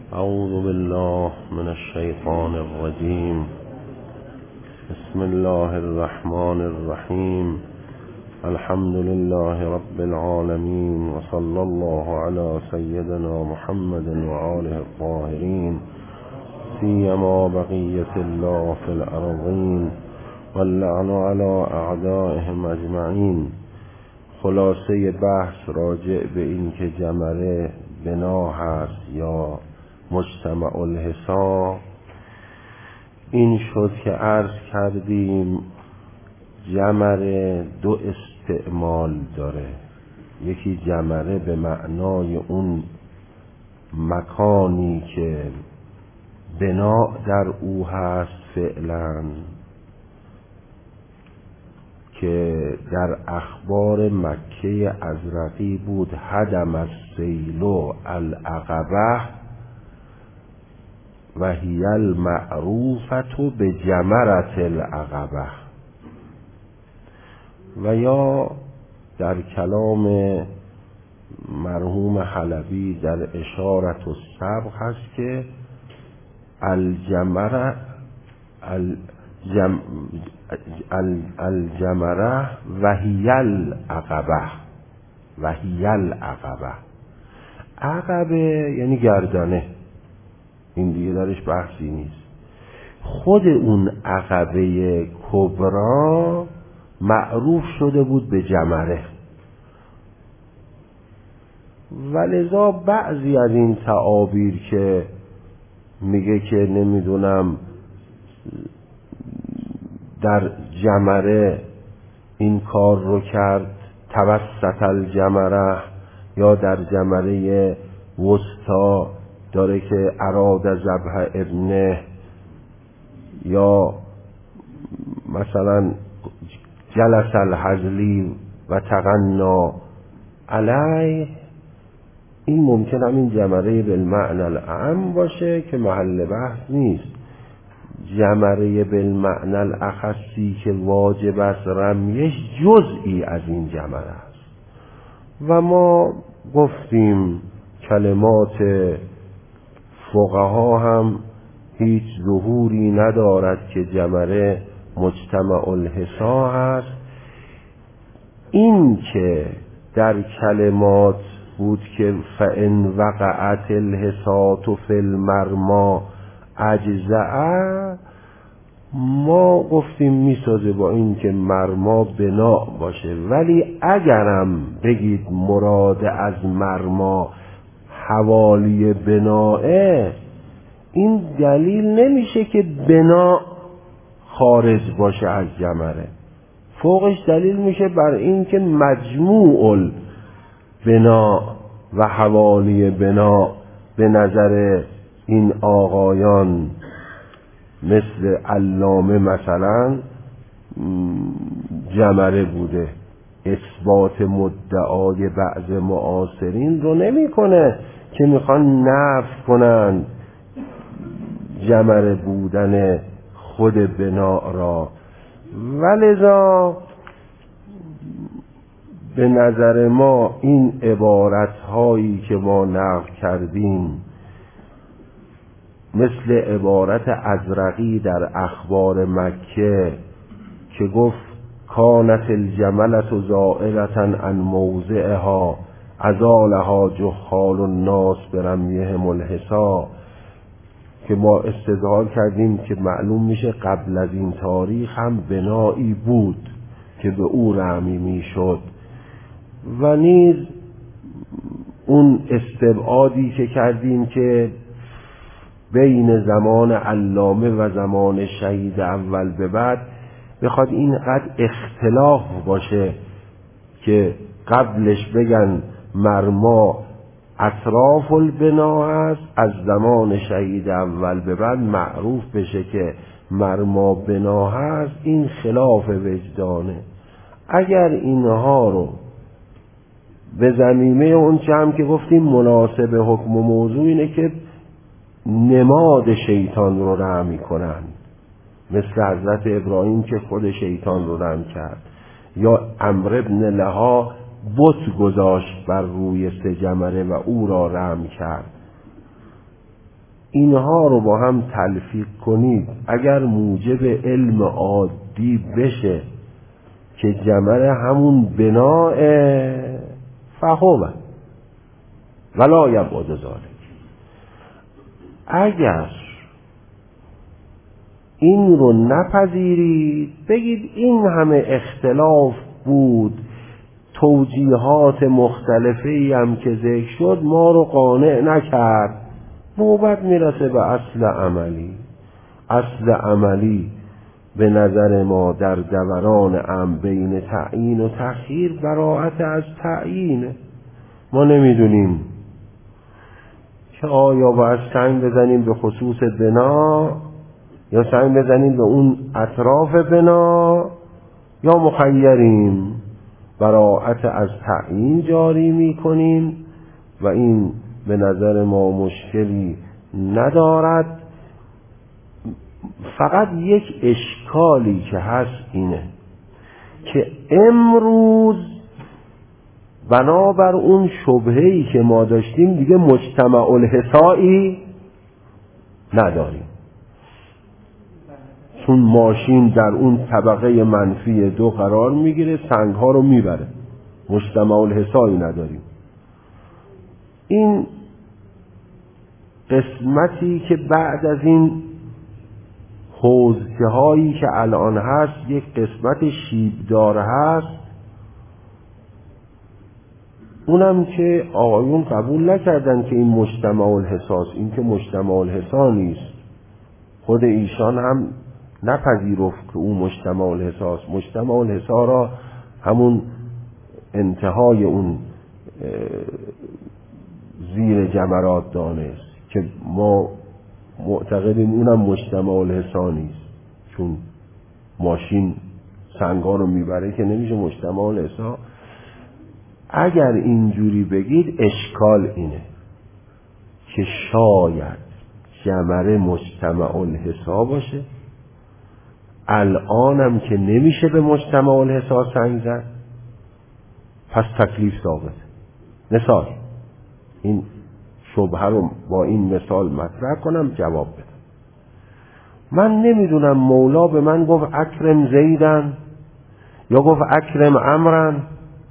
اعوذ بالله من الشیطان الرجیم. بسم الله الرحمن الرحیم. الحمد لله رب العالمین و صلی الله علی سیدنا محمد و آله الطاهرین، سیما بقیة الله فی الارضین واللعن علی اعدائهم اجمعین. خلاصه بحث راجع به این که جمره بنا هست یا مجتمع الحصا این شد که عرض کردیم جمره دو استعمال داره. یکی جمره به معنای اون مکانی که بنا در او هست فعلا، که در اخبار مکه ازرقی بود هدم السیل العقبه و هی المعروفة بجمرة العقبه. و یا در کلام مرحوم حلبی در اشارة السبق هست که الجمره و هی العقبه. و هی العقبه، عقبه یعنی گردنه، این دیگه درش بحثی نیست. خود اون عقبه کبرا معروف شده بود به جمره، ولذا بعضی از این تعابیر که میگه که نمیدونم در جمره این کار رو کرد توسط الجمره، یا در جمره وسطا داره که اراد ذبح ابنه، یا مثلا جلس الحزلی و تغنا علیه. این ممکن همین جمره بالمعنی الاعم باشه که محل بحث نیست. جمره بالمعنی الاخصی که واجب است رمیش جزئی از این جمره است. و ما گفتیم کلمات فقها هم هیچ ظهوری ندارد که جمره مجتمع الحصا هست. این که در کلمات بود که فإن وقعت الحصاة فی المرمى اجزاء، ما گفتیم میسازه با این که مرما بنا باشه، ولی اگرم بگید مراد از مرما حوالی بناه، این دلیل نمیشه که بنا خارج باشه از جمره. فوقش دلیل میشه بر این که مجموع بنا و حوالی بنا به نظر این آقایان مثل علامه مثلا جمره بوده. اثبات مدعای بعض معاصرین رو نمیکنه که میخوان نفی کنن جمره بودن خود بنا را. ولذا به نظر ما این عبارت هایی که ما نقل کردیم مثل عبارت ازرقی در اخبار مکه که گفت کانت الجملة زائلة عن موضعها ازالها جهال الناس برمیهم الحصا، که ما استدلال کردیم که معلوم میشه قبل از این تاریخ هم بنایی بود که به او رمی میشد. و نیز اون استبعادی که کردیم که بین زمان علامه و زمان شهید اول به بعد بخواد اینقدر اختلاف باشه که قبلش بگن مرما اطراف البنا هست، از زمان شهید اول به بعد معروف بشه که مرما بنا هست، این خلاف وجدانه. اگر اینها رو به زمینه اون چه هم که گفتیم مناسب حکم و موضوع اینه که نماد شیطان رو رمی کنن، مثل حضرت ابراهیم که خود شیطان رو رم کرد، یا عمرو ابن لها بت گذاشت بر روی سه جمره و او را رم کرد. اینها رو با هم تلفیق کنید اگر موجب علم عادی بشه که جمر همون بناء فهمه ولا یبعد ذلک. اگر این رو نپذیرید، بگید این همه اختلاف بود، توجیهات مختلفی هم که ذکر شد ما رو قانع نکرد، نوبت میرسه به اصل عملی. اصل عملی به نظر ما در دوران بین تعیین و تخییر براءت از تعیین. ما نمیدونیم که آیا باید سنگ بزنیم به خصوص بنا یا سنگ بزنیم به اون اطراف بنا یا مخیریم. براءت از تعیین جاری میکنیم و این به نظر ما مشکلی ندارد. فقط یک اشکالی که هست اینه که امروز بنابر اون شبهه‌ای که ما داشتیم دیگه مجتمع الحصایی نداریم، چون ماشین در اون طبقه منفی 2 قرار میگیره، سنگ ها رو میبره، مجتمع الحصایی نداریم. این قسمتی که بعد از این حوزه هایی که الان هست یک قسمت شیبدار هست، اونم که آقایون قبول نکردن که این مجتمع الحصاست. این که مجتمع الحصا نیست، خود ایشان هم نپذیرفت که اون مجتمع الحصاست. مجتمع الحصا را همون انتهای اون زیر جمرات دانست که ما معتقدیم اونم مجتمع الحصا نیست، چون ماشین سنگا رو میبره که نمیشه مجتمع الحصا. اگر اینجوری بگید اشکال اینه که شاید جمره مجتمع الحصا باشه، الانم که نمیشه به مجتمع الحصا سنگ زد، پس تکلیف ثابت. مثال این شبهه رو با این مثال مطرح کنم جواب بدم. من نمیدونم مولا به من گفت اکرم زیدن یا گفت اکرم عمرن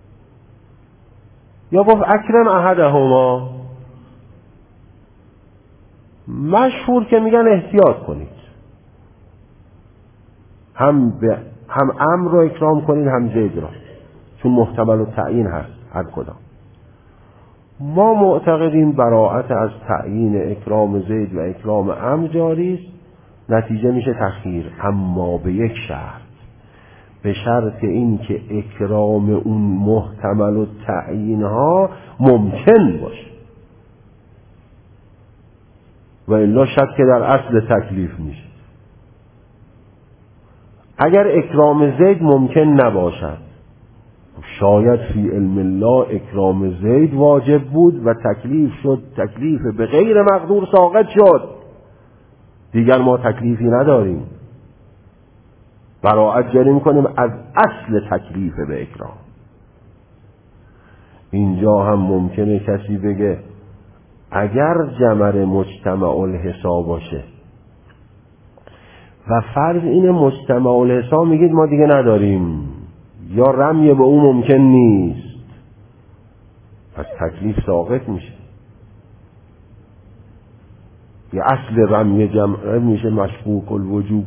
یا گفت اکرم احدهما. مشهور که میگن احتیاط کنید، هم عمرو رو اکرام کنید هم زید رو، چون محتمل التعیین هست هر کدام. ما معتقدیم براءت از تعیین اکرام زید و اکرام عمرو جاری است، نتیجه میشه تخییر، اما به یک شرط، به شرط این که اکرام اون محتمل التعیین ها ممکن باشه، و الا شک که در اصل تکلیف میشه. اگر اکرام زید ممکن نباشد، شاید فی علم الله اکرام زید واجب بود و تکلیف شد، تکلیف به غیر مقدور ساقط شد، دیگر ما تکلیفی نداریم، براءت جاری میکنیم از اصل تکلیف به اکرام. اینجا هم ممکنه کسی بگه اگر جمر مجتمع الحصا باشه و فرض این مجتمع الحصا میگید ما دیگه نداریم یا رمی به اون ممکن نیست، پس تکلیف ساقط میشه، یه اصل رمی جمع میشه مشکوک الوجوب.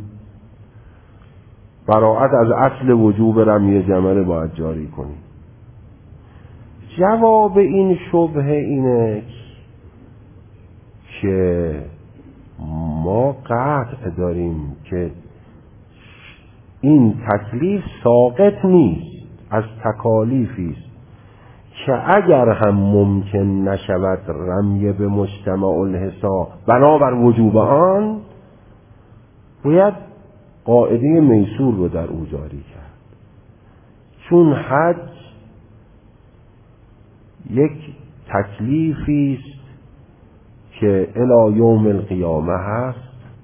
براءت از اصل وجوب رمی جمره باید جاری کنیم. جواب این شبهه اینه که ما قطع داریم که این تکلیف ساقط نیست، از تکالیفی است که اگر هم ممکن نشود رمی به مجتمع الحصا بنابر وجوب آن، باید قاعده میسور رو در او جاری کرد. چون حج یک تکلیفی است که الی یوم القیامه هست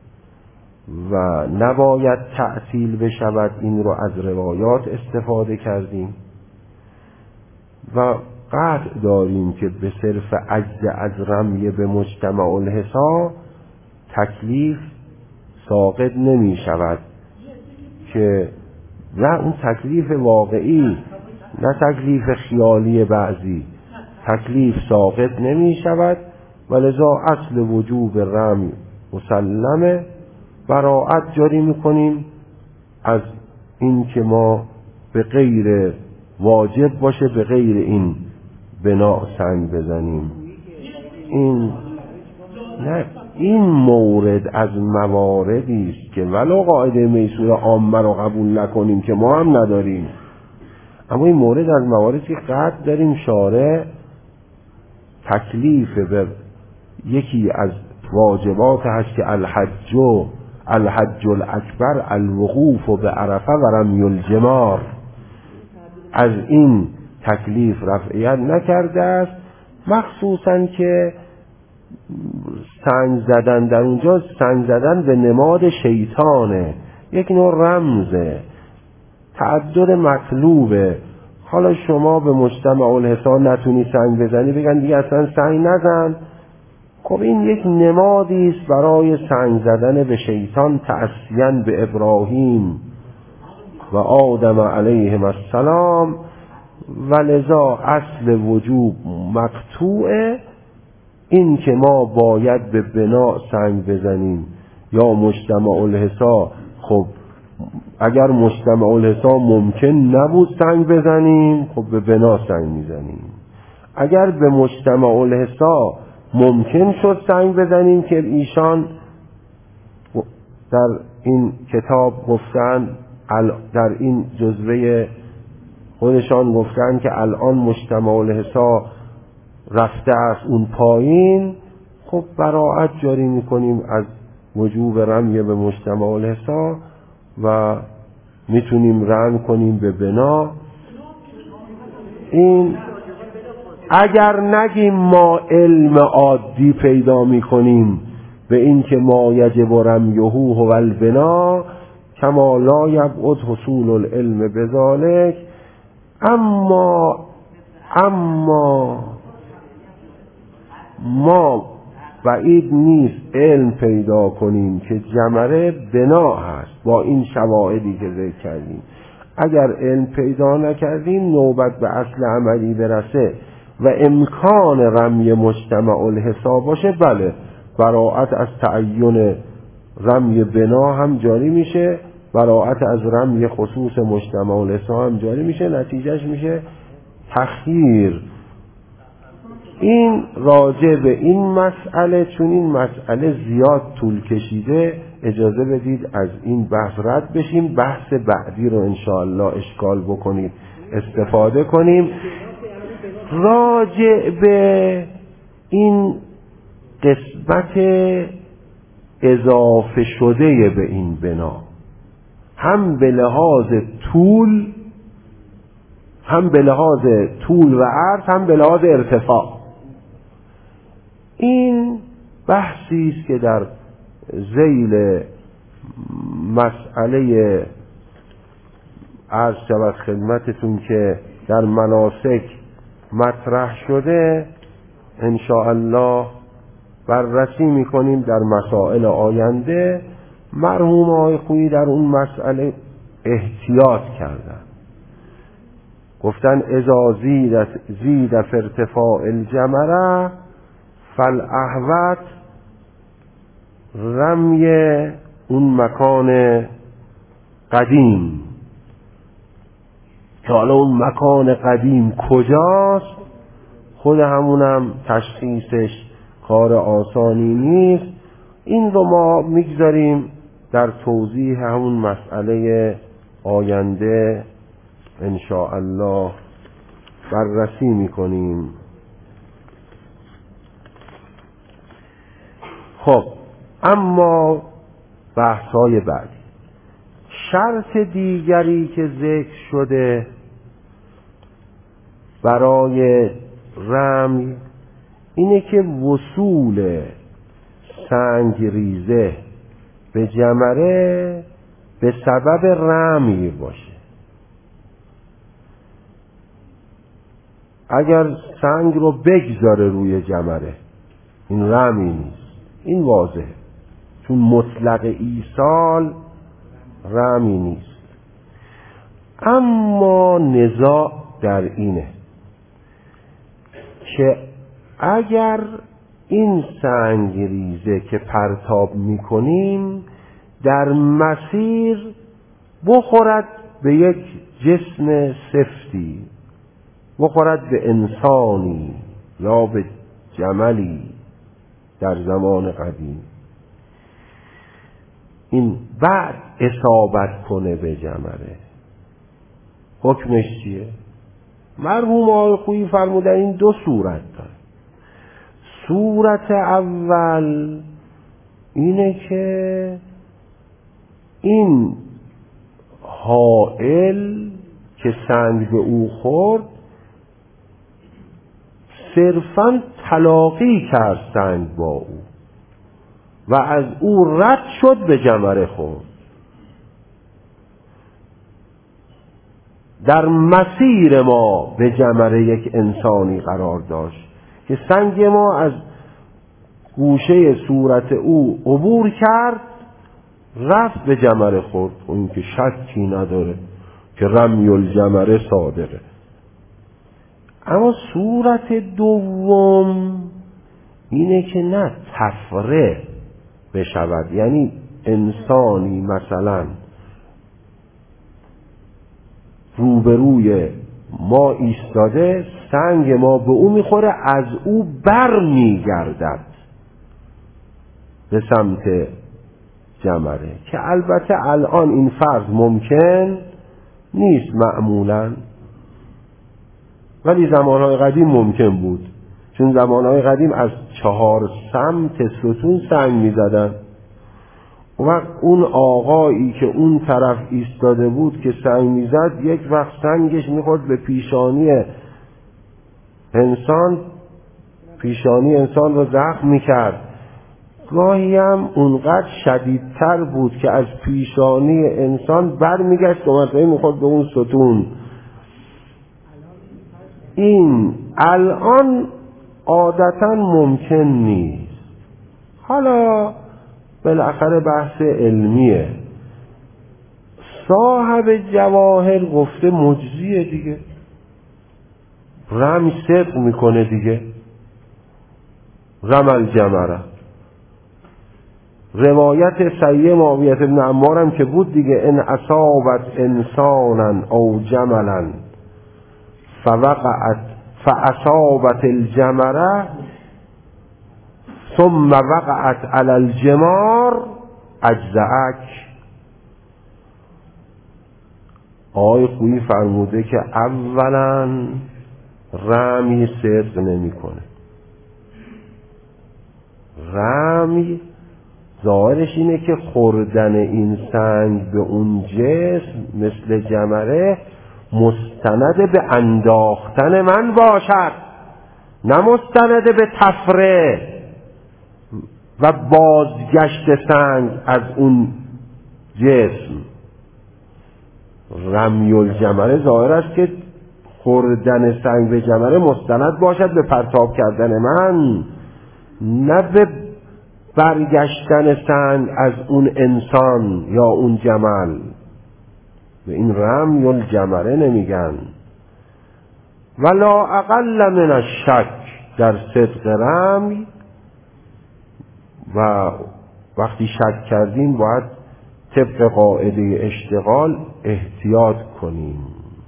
و نباید تعطیل بشود. این رو از روایات استفاده کردیم و قطع داریم که به صرف عجز از رمی به مجتمع الحصا تکلیف ساقط نمی شود، که نه اون تکلیف واقعی، نه تکلیف خیالی بعضی، تکلیف ساقط نمی شود و لذا اصل وجوب رمی مسلمه. براءت جاری میکنیم از این که ما به غیر واجب باشه به غیر این بنا سنگ بزنیم. این مورد از مواردی است که ولو قاعده میسور عامه رو قبول نکنیم که ما هم نداریم، اما این مورد از مواردی که قطع داریم شارع تکلیف به یکی از واجبات هست که الحج الاکبر الوقوف به عرفه و رمی الجمار، از این تکلیف رفعیت نکرده است. مخصوصا که سنگ زدن در اونجا، سنگ زدن به نماد شیطانه، یک نوع رمزه، تعدد مطلوبه. حالا شما به مجتمع الحسان نتونی سنگ بزنی، بگن دیگه اصلا سنگ نزن. خب این یک نمادی است برای سنگ زدن به شیطان، تأسیاً به ابراهیم و آدم علیهم السلام، و لذا اصل وجوب مقطوعه. این که ما باید به بنا سنگ بزنیم یا مجتمع الحسا، خب اگر مجتمع الحسا ممکن نبود سنگ بزنیم، خب به بنا سنگ میزنیم. اگر به مجتمع الحسا ممکن شد سنگ بزنیم که ایشان در این کتاب گفتن، در این جزوه خودشان گفتن که الان مجتمع الحسا رفته است اون پایین، خب براءت جاری میکنیم از وجوب رمی به مجتمع الحسا و میتونیم رم کنیم به بنا. این اگر نگیم ما علم عادی پیدا میکنیم به این که ما یجب رمیه هو البنا کما لا یبعد حصول العلم بذالک، اما ما بعید نیست علم پیدا کنیم که جمره بنا هست با این شواهدی که ذکر کردیم. اگر علم پیدا نکردیم نوبت به اصل عملی برسه و امکان رمی مجتمع الحسا باشه، بله براءت از تعین رمی بنا هم جاری میشه، براءت از رمی خصوص مجتمع الحسا هم جاری میشه، نتیجهش میشه تخییر. این راجع به این مسئله، چون این مسئله زیاد طول کشیده، اجازه بدید از این بحث رد بشیم، بحث بعدی رو انشاءالله اشکال بکنید استفاده کنیم. راجع به این قسمت اضافه شده به این بنا، هم به لحاظ طول و عرض، هم به لحاظ ارتفاع، این بحثی است که در ذیل مسئله عرض شود خدمتتون که در مناسک مطرح شده، انشاءالله بررسی میکنیم در مسائل آینده. مرحوم آقای خویی در اون مسئله احتیاط کردن، گفتن اذا زید فی ارتفاع الجمره فالاحوط رمی اون مکان قدیم. که حالا اون مکان قدیم کجاست، خود همونم تشخیصش کار آسانی نیست. این رو ما میگذاریم در توضیح همون مسئله آینده انشاءالله بررسی میکنیم. خب اما بحث‌های بعدی، شرط دیگری که ذکر شده برای رمی اینه که وصول سنگ ریزه به جمره به سبب رمی باشه. اگر سنگ رو بگذاره روی جمره، این رمی نیست، این واضحه. چون مطلق ایصال رمی نیست. اما نزاع در اینه که اگر این سنگریزه که پرتاب میکنیم در مسیر بخورد به یک جسم سفتی، بخورد به انسانی یا به جملی در زمان قدیم، این بعد اصابت کنه به جمره، حکمش چیه؟ مرحوم آقای خویی فرمودن این دو صورت داره. صورت اول اینه که این حائل که سنگ به او خورد صرفاً تلاقی کرد سنگ با او و از او رد شد به جمره خورد. در مسیر ما به جمره یک انسانی قرار داشت که سنگ ما از گوشه صورت او عبور کرد، رفت به جمره خورد. این که شکی نداره که رمی الجمره صادقه. اما صورت دوم اینه که نه تفره بشود، یعنی انسانی مثلا روبروی ما ایستاده، سنگ ما به او میخوره، از او بر میگردد به سمت جمره، که البته الان این فرض ممکن نیست معمولا، ولی زمانهای قدیم ممکن بود، چون زمانهای قدیم از 4 سمت ستون سنگ میزدن. و اون آقایی که اون طرف ایستاده بود که سنگ میزد، یک وقت سنگش میخورد به پیشانی انسان، پیشانی انسان رو زخم میکرد. گاهی هم اونقدر شدیدتر بود که از پیشانی انسان برمیگشت و مثلا میخورد به اون ستون. این الان عادتا ممکن نیست. حالا بالاخره بحث علمیه. صاحب جواهر گفته مجزیه دیگه، رمی صدق میکنه دیگه، رمل جمره. روایت صحیح معاویه بن عمار هم که بود دیگه، ان اصابت انسانا او جملا فاصابت الجمره ثم وقعت علی الجمار اجزعک. آقای خویی فرموده که اولا رمی صدق نمی کنه. رمی ظاهرش اینه که خوردن این سنگ به اون جسم مثل جمره مستند به انداختن من باشد، نه مستند به تفره و بازگشت سنگ از اون جسم. رمی الجمره ظاهر است که خوردن سنگ به جمره مستند باشد به پرتاب کردن من، نه به برگشتن سنگ از اون انسان یا اون جمل. به این رمی الجمره نمیگن. ولا اقل من الشک، در صدق رمی. و وقتی شک کردیم باید طبق قاعده اشتغال احتیاط کنیم.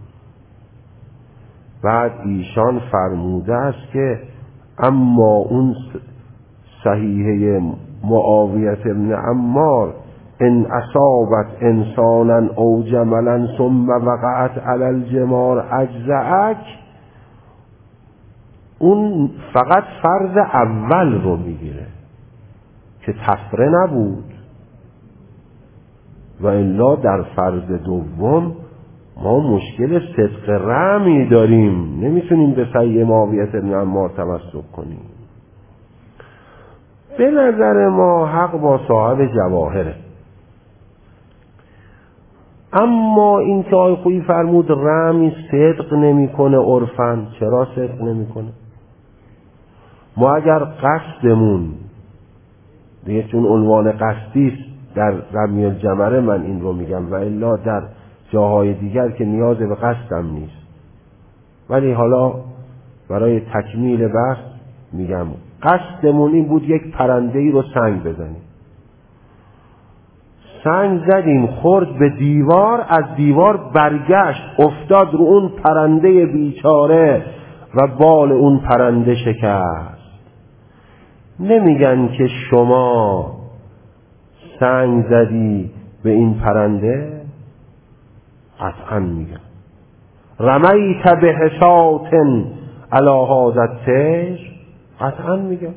بعد ایشان فرموده است که اما اون صحیحه معاویه بن عمار، ان اصابت انسانا او جملا ثم وقعت علی الجمار اجزعک، اون فقط فرض اول رو میگیره که تفره نبود، و الا در فرض دوم ما مشکل صدق رمی داریم، نمیتونیم به صحیح معاویه بن عمار تمسک کنیم. به نظر ما حق با صاحب جواهره. اما این که آقای خویی فرمود رمی صدق نمیکنه عرفاً، چرا صدق نمیکنه؟ ما اگر قصدمون دیگه چون عنوان قصدی است در رمی الجمره من این رو میگم، و الا در جاهای دیگر که نیاز به قصدم نیست. ولی حالا برای تکمیل بحث میگم قصدمون این بود یک پرنده‌ای رو سنگ بزنیم. سنگ زدیم، خورد به دیوار، از دیوار برگشت افتاد رو اون پرنده بیچاره و بال اون پرنده شکست. نمیگن که شما سنگ زدی به این پرنده؟ قطعا میگن رمیت به حسات علی هذا الطیر، قطعا میگن.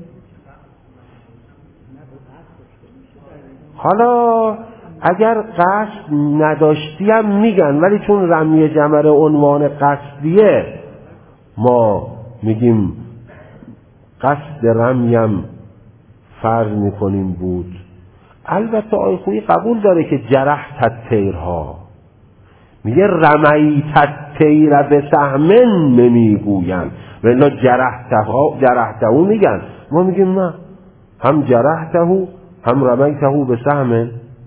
حالا اگر قصد نداشتی هم میگن، ولی چون رمی جمره عنوان قصدیه ما میگیم قصد رمیم فرض میکنیم بود. البته آقای خویی قبول داره که جرحت الطیرها، میگه رمیت الطیر به سهم نمیگوین، ولی جرحته میگن. ما میگیم نه، هم جرحته هم رمیته به سهم.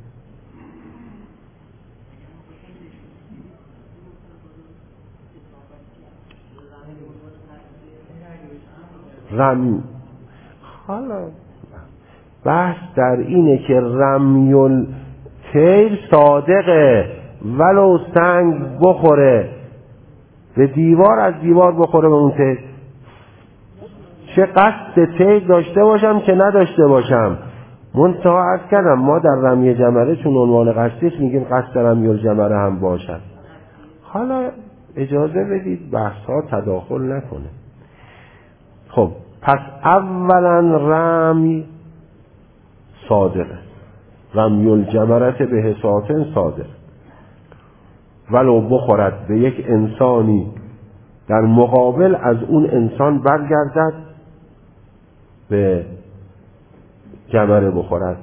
حالا بحث در اینه که رمی الطیر صادقه، ولو سنگ بخوره به دیوار، از دیوار بخوره به اون طیر، چه قصد طیر داشته باشم که نداشته باشم. منتها عرض کردم ما در رمی جمره چون عنوان قصدیش میگیم قصد رمی الجمره هم باشد. حالا اجازه بدید بحث ها تداخل نکنه. خب پس اولا رمی صادقه، رمی الجمره به حسات صادق، ولو بخورد به یک انسانی در مقابل از اون انسان برگردد به جمره بخورد.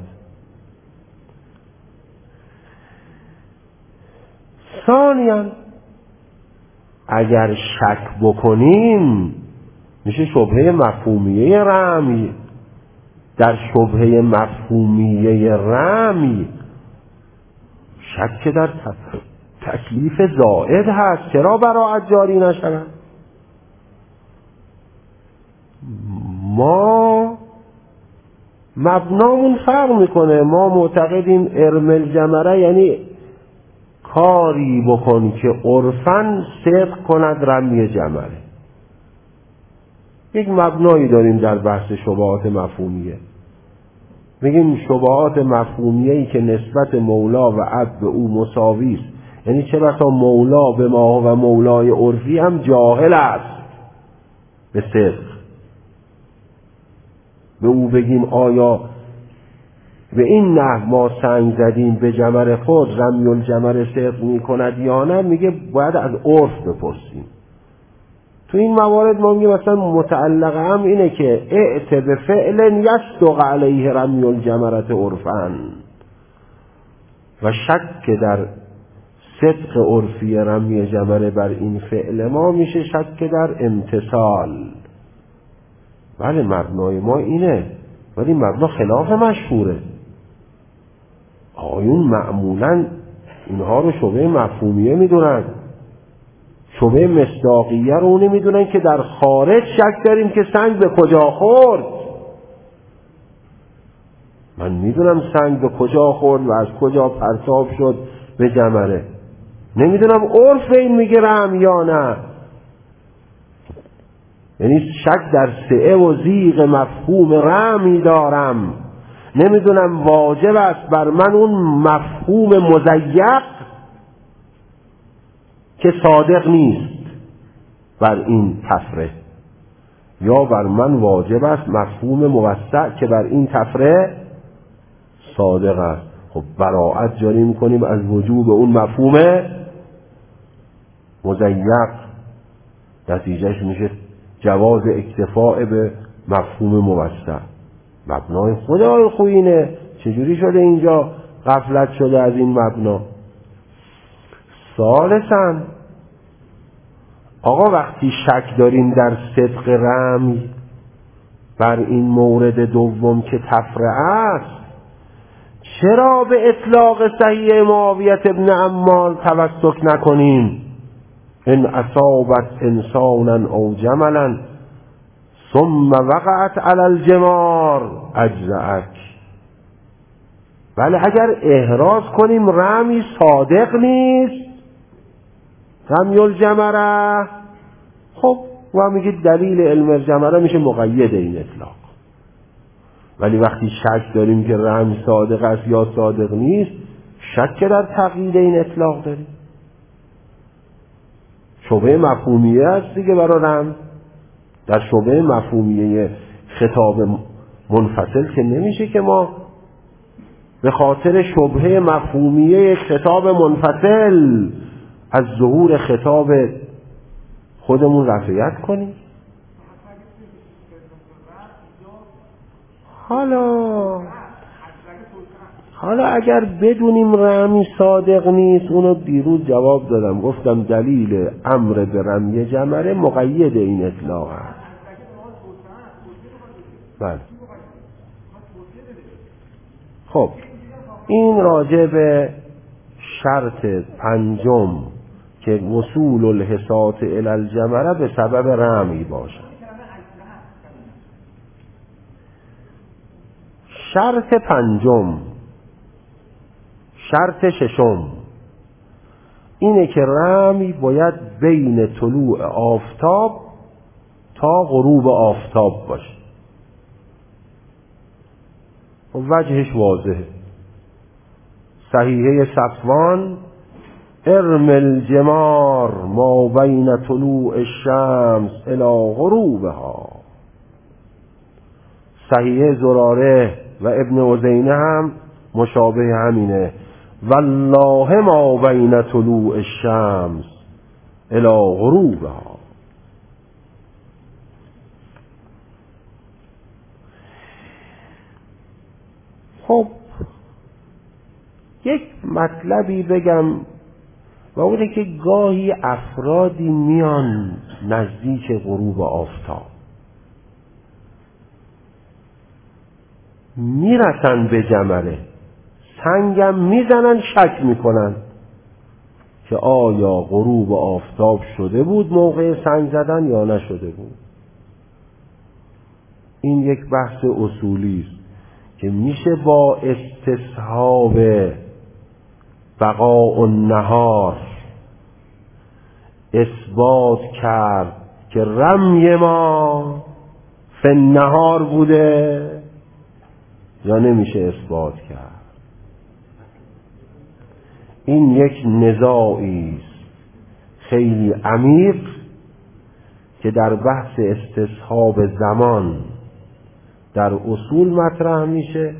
ثانیاً اگر شک بکنیم میشه شبهه مفهومیه رمی. در شبهه مفهومیه رمی شک در تکلیف زائد هست، چرا براعت جاری نشود؟ ما مبنامون فرق میکنه. ما معتقدیم ارمل جمره یعنی کاری بکن که عرفاً صدق کند رمی جمره. یک مبنایی داریم در بحث شبهات مفهومیه، میگیم شبهات مفهومیه‌ای که نسبت مولا و عبد به او مساوی است، یعنی چه بسا مولا به ما و مولای عرفی هم جاهل است به صدق. به او بگیم آیا به این نحو ما سنگ زدیم به جمر خود رمی الجمر صدق می کند یا نه، میگه باید از عرف بپرسیم. تو این موارد ما میگیم مثلا متعلقه هم اینه که اعت به فعل یصدق علیه رمی الجمرت عرفاً، و شک در صدق عرفی رمی جمره بر این فعل ما میشه شک در امتثال. بله مبنای ما اینه، ولی مبنا خلاف مشهوره. آیون معمولاً اینها رو شبهه مفهومیه میدونن، شبهه مصداقیه رو نمیدونن که در خارج شک داریم که سنگ به کجا خورد. من میدونم سنگ به کجا خورد و از کجا پرتاب شد به جمره، نمیدونم عرف این میگه رم یا نه. یعنی شک در سعه و زیغ مفهوم رمی دارم، نمیدونم واجب است بر من اون مفهوم مضیق که صادق نیست بر این تفره، یا بر من واجب است مفهوم موسع که بر این تفره صادق است. خب براعت جاری میکنیم از وجوب اون مفهوم مضیق، نتیجهش میشه جواز اکتفاء به مفهوم موسع. مبنای خدای خوینه، چجوری شده اینجا غفلت شده از این مبنا؟ ثالثاً آقا وقتی شک داریم در صدق رمی، بر این مورد دوم که تفرعه است، چرا به اطلاق صحیح معاویه ابن عمار توسک نکنیم؟ ان اصابت انسانا او جملا ثم وقعت علی الجمار اجزعک. ولی اگر احراز کنیم رمی صادق نیست، رمی الجمره، خب و میگید دلیل علم الجمره میشه مقید این اطلاق. ولی وقتی شک داریم که رمی صادق است یا صادق نیست، شک در تقیید این اطلاق داریم. شبهه مفهومیه است دیگه برای رم. در شبهه مفهومیه خطاب منفصل که نمیشه که ما به خاطر شبهه مفهومیه خطاب منفصل از ظهور خطاب خودمون رفعیت کنیم. حالا اگر بدونیم رمی صادق نیست، اونو دیروز جواب دادم، گفتم دلیل امر به رمی جمره مقید این اطلاق است. بله. خب این راجع به شرط پنجم که وصول الحسات الی الجمره به سبب رمی باشد. شرط پنجم، شرط ششم اینه که رمی باید بین طلوع آفتاب تا غروب آفتاب باشه. وجهش واضحه. صحیحه صفوان ارم الجمار ما بین طلوع الشمس الی غروبها. صحیحه زراره و ابن عزینه هم مشابه همینه، والله ما بین طلوع الشمس الی غروبها. خب یک مطلبی بگم و اونه که گاهی افرادی میان نزدیک غروب آفتاب، میرسن به جمره، سنگم میزنن، شک میکنن که آیا غروب آفتاب شده بود موقع سنگ زدن یا نشده بود. این یک بحث اصولی است که میشه با استصحاب بقاء النهار اثبات کرد که رمی ما فی النهار بوده یا نمیشه اثبات کرد. این یک نزاعی است خیلی عمیق که در بحث استصحاب زمان در اصول مطرح میشه.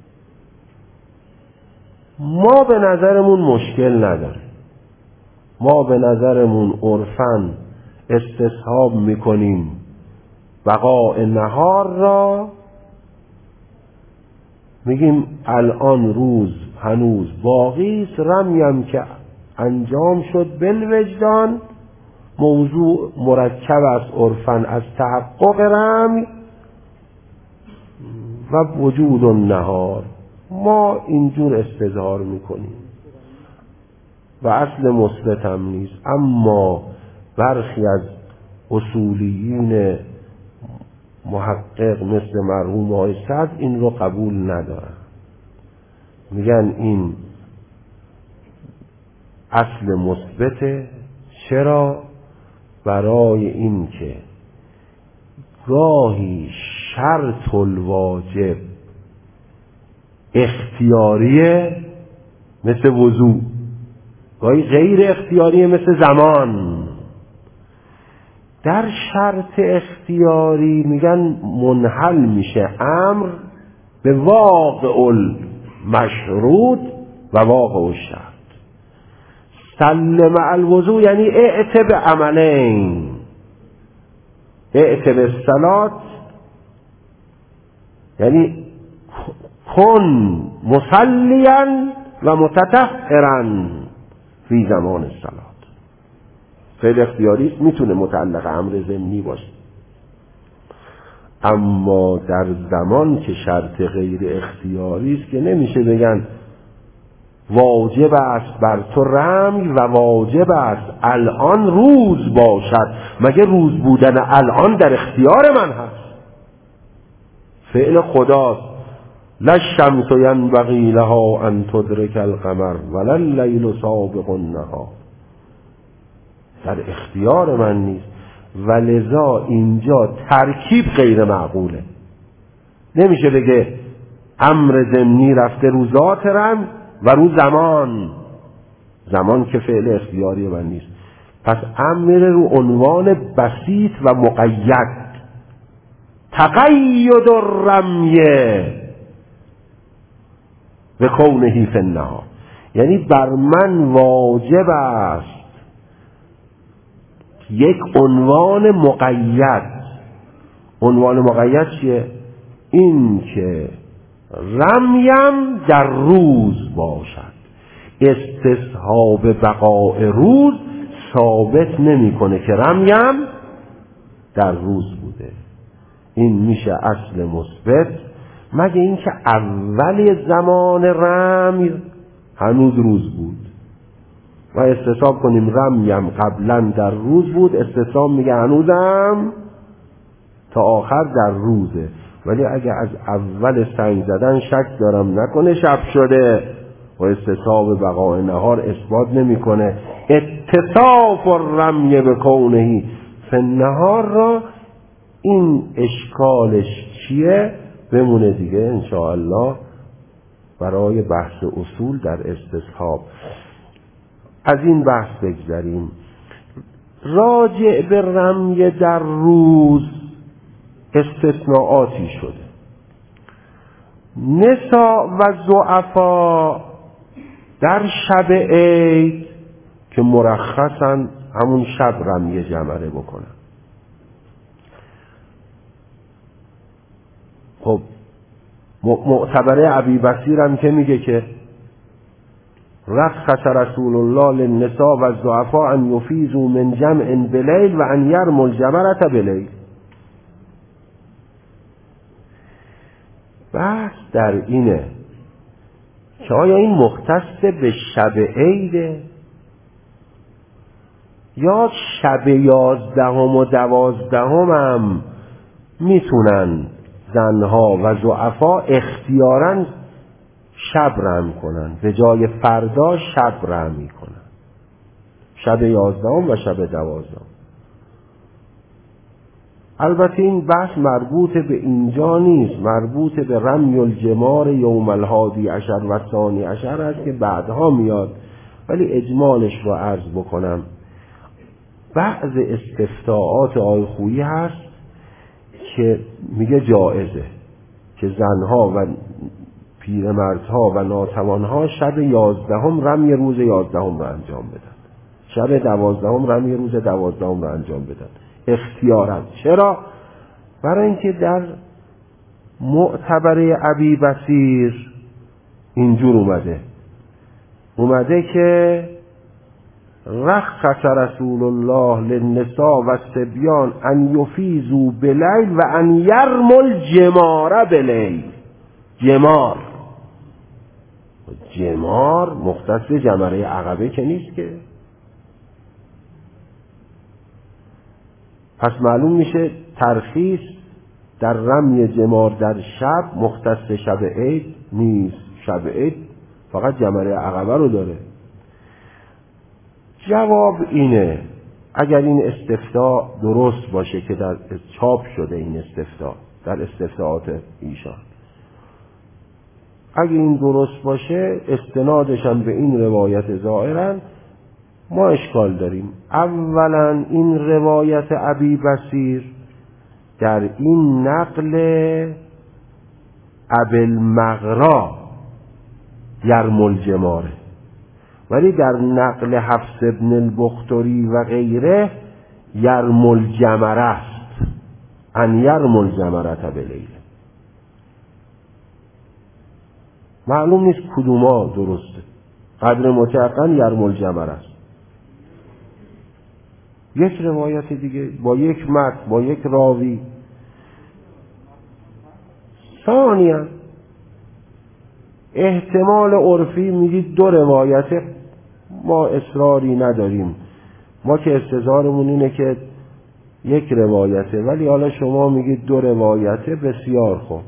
ما به نظرمون مشکل نداره، ما به نظرمون عرفاً استصحاب میکنیم بقاء نهار را، میگیم الان روز هنوز باقی است، رمیم که انجام شد بالوجدان، موضوع مرکب است عرفاً از تحقق رمی و وجود النهار. ما اینجور استظهار میکنیم و اصل مثبت هم نیست، اما برخی از اصولیین محقق مثل مرحوم آقای صدر این رو قبول ندارن، میگن این اصل مثبته. چرا؟ برای این که گاهی شرط الواجب اختیاریه مثل وضو، گاهی غیر اختیاریه مثل زمان. در شرط اختیاری میگن منحل میشه امر به واقع المشروط و واقع الشرط. سلم الوضو یعنی اعت به عملین، اعت به الصلاة یعنی کن مصلیا و متطهرا فی زمان الصلاة. فعل اختیاری میتونه متعلق امر ضمنی باشه، اما در زمان که شرط غیر اختیاری است که نمیشه بگن واجب است بر تو رمی و واجب است الان روز باشد. مگه روز بودن الان در اختیار من هست؟ فعل خداست. لا الشمس ینبغی لها ان تدرک القمر ولا اللیل سابق النهار. در اختیار من نیست و لذا اینجا ترکیب غیر معقوله. نمیشه بگه امر ضمنی رفته رو ذات رم و رو زمان که فعل اختیاری من نیست. پس امر رو عنوان بسیط و مقید. تقید الرمیه و کونه فی النهار، یعنی بر من واجب است یک عنوان مقید. عنوان مقید چیه؟ این که رمیم در روز باشد. استصحاب بقاء روز ثابت نمیکنه که رمیم در روز بوده. این میشه اصل مثبت، مگه اینکه اول زمان رمی هنوز روز بود و استصحاب کنیم رمیم قبلا در روز بود، استصحاب میگه هنوزم تا آخر در روزه. ولی اگه از اول سنگ زدن شک دارم نکنه شب شده و استصحاب بقاء نهار اثبات نمیکنه. اتصاف الرمی بکونه فی النهار را این اشکالش چیه؟ بمونه دیگه انشاءالله برای بحث اصول در استصحاب. از این بحث بگذاریم. راجع به رمی در روز استثناءاتی شده. نساء و ضعفا در شب عید که مرخصن همون شب رمی جمره بکنن. خب معتبره ابی بصیر هم که میگه که رخص رسول الله للنساء و الضعفاء ان یفیضوا من جمع بلیل و ان یرموا الجمرة بلیل. بحث در اینه که آیا این مختص به شب عیده یا شب 11 و 12 هم میتونن زنها و ضعفا اختیاراً شب رم کنن، به جای فردا شب رم میکنن، شب 11 و شب 12. البته این بحث مربوط به اینجا نیست، مربوط به رمی الجمار یوم الحادی عشر و ثانی عشر است که بعدها میاد، ولی اجمالش رو عرض بکنم. بعض استفتاءات آقای خویی هست که میگه جائزه که زنها و پیرمردها و ناتوانها شب 11 رمی روز 11 رو انجام بدن، شب 12 رمی روز 12 رو انجام بدن اختیارا. چرا؟ برای اینکه در معتبره ابی بصیر اینجور اومده که رخص رسول الله للنساء و الصبیان ان یفیضوا بلیل و ان یرموا الجمار بلیل. جمار مختص جمره عقبه که نیست که. پس معلوم میشه ترخیص در رمی جمار در شب مختص شب عید نیست. شب عید فقط جمره عقبه رو داره. جواب اینه اگر این استفتاء درست باشه که در چاپ شده، این استفتاء در استفتاءات ایشان، اگه این درست باشه استنادشان به این روایت ظاهرا ما اشکال داریم. اولا این روایت ابی بصیر در این نقل ابوالمغرا یرموا الجماره، ولی در نقل حفص ابن البختری و غیره یرموا الجمره است، ان یرموا الجمره بلیل. معلوم نیست کدوما درسته. قدر متعقن یرموا الجمره است. یک روایت دیگه با یک متن با یک راوی ثانیاً احتمال عرفی میگید 2 روایته، ما اصراری نداریم، ما که استظهارمون اینه که 1 روایته، ولی حالا شما میگید 2 روایته، بسیار خوب.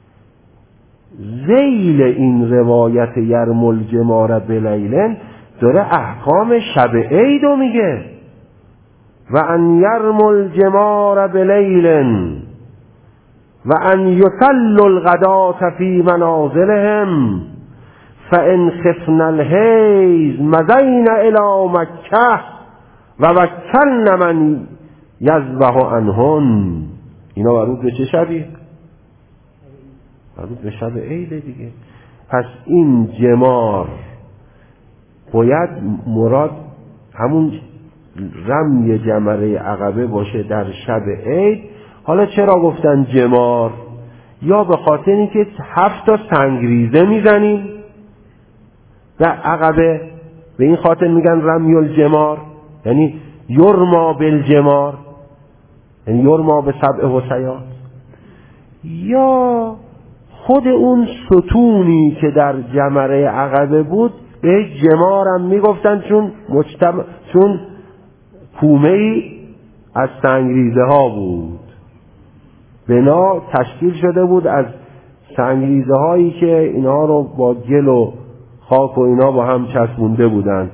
ذیل این روایت یرمل جمار بلیلن داره احکام شب عیدو میگه. و ان یرمل جمار بلیلن و ان یصلوا الغداة فی منازلهم فان خفن الحیض مضین الی مکه و وکلن من یذبح عنهن. اینا مربوط به چه شبی؟ مربوط به شب عید دیگه. پس این جمار باید مراد همون رمی جمره عقبه باشه در شب عید. حالا چرا گفتن جمار؟ یا به خاطر اینکه 7 تا سنگریزه میزنیم در عقبه، به این خاطر میگن رمی الجمار، یعنی یرما بالجمار، یعنی یرما به 7 حصیات. یا خود اون ستونی که در جمره عقبه بود به جمار هم میگفتن، چون کومه‌ای از سنگریزه ها بود، بنا تشکیل شده بود از سنگریزه هایی که اینا رو با گل و خاک و اینا با هم چسبونده بودن.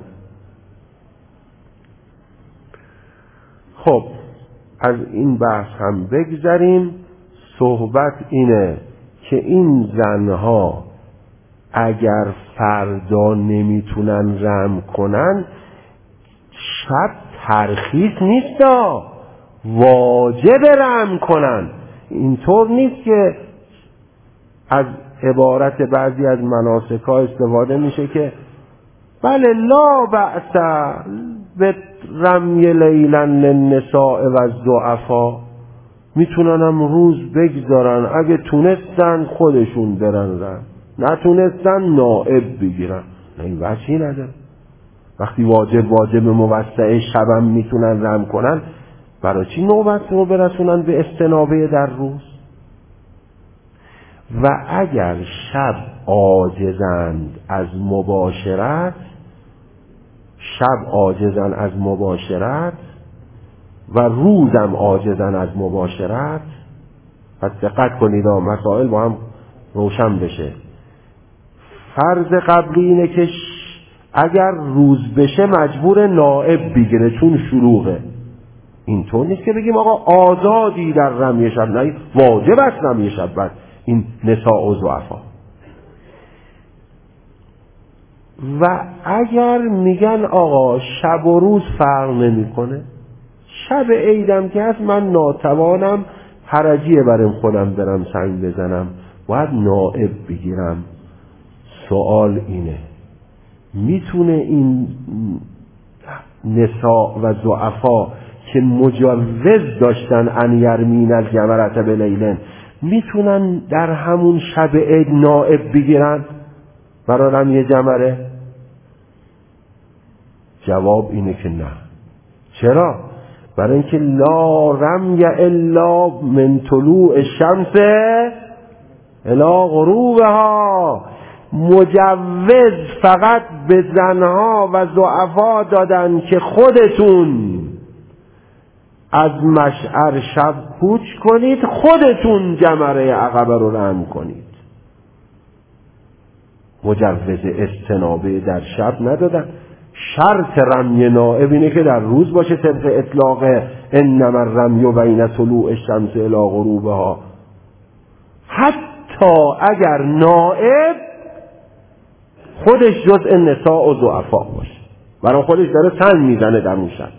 خب از این بحث هم بگذریم. صحبت اینه که این زنها اگر فردا نمیتونن رم کنن، شب ترخیص نیست، واجب رم کنن. اینطور نیست که از عبارت بعضی از مناسک ها استفاده میشه که بله لا بأس به رمی لیلن للنساء و الضعفاء، میتوننم روز بگذارن، اگه تونستن خودشون برن رم، نتونستن نائب بگیرن. این وجهی نداره. وقتی واجب موسع شبم میتونن رم کنن، برای چی نوبت رو برسونن به استنابه در روز؟ و اگر شب عاجزند از مباشرت، و روزم عاجزن از مباشرت، پس دقت کنید مسائل با هم روشن بشه. فرض قبلی اینه که اگر روز بشه مجبور نائب بگیره چون شروعه. اینطور نیست که بگیم آقا آزادی در رمی شب، نه، واجب است رمی شب بر این نساء و ضعفا. و اگر میگن آقا شب و روز فرق نمیکنه، شب عیدم که هست من ناتوانم، حرجیه برم خودم برم سنگ بزنم، باید نائب بگیرم. سوال اینه میتونه این نساء و ضعفا که مجوز داشتن ان یرمین الجمرة بلیلن، میتونن در همون شب عید نائب بگیرن برای رمی جمره؟ جواب اینه که نه. چرا؟ برای اینکه لا رمی الا من طلوع الشمس الی غروبها، مجوز فقط به زنها و ضعفا دادن که خودتون از مشعر شب کوچ کنید، خودتون جمره عقبه رو رم کنید. مجوز استنابه در شب ندادن. شرط رمی نائب اینه که در روز باشه، طبق اطلاق انما الرمی بین طلوع الشمس الی غروبها. حتی اگر نائب خودش جزء نساء و ضعفا باشه، برای خودش داره سنگ میزنه در اون شب،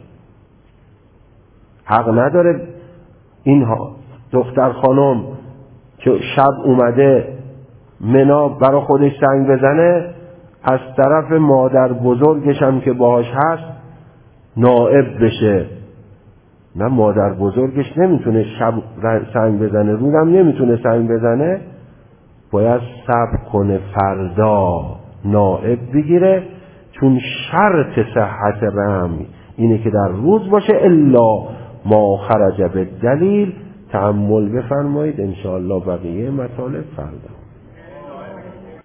حق نداره اینها دختر خانم که شب اومده منا برای خودش سنگ بزنه، از طرف مادر بزرگش هم که باهاش هست نائب بشه. نه، مادر بزرگش نمیتونه شب سنگ بزنه، روزم نمیتونه سنگ بزنه، باید صبر کنه فردا نائب بگیره، چون شرط صحت رمی اینه که در روز باشه، الا ما خرج بالدلیل تأمل بفرمایید. انشاءالله بقیه مطالب فردا.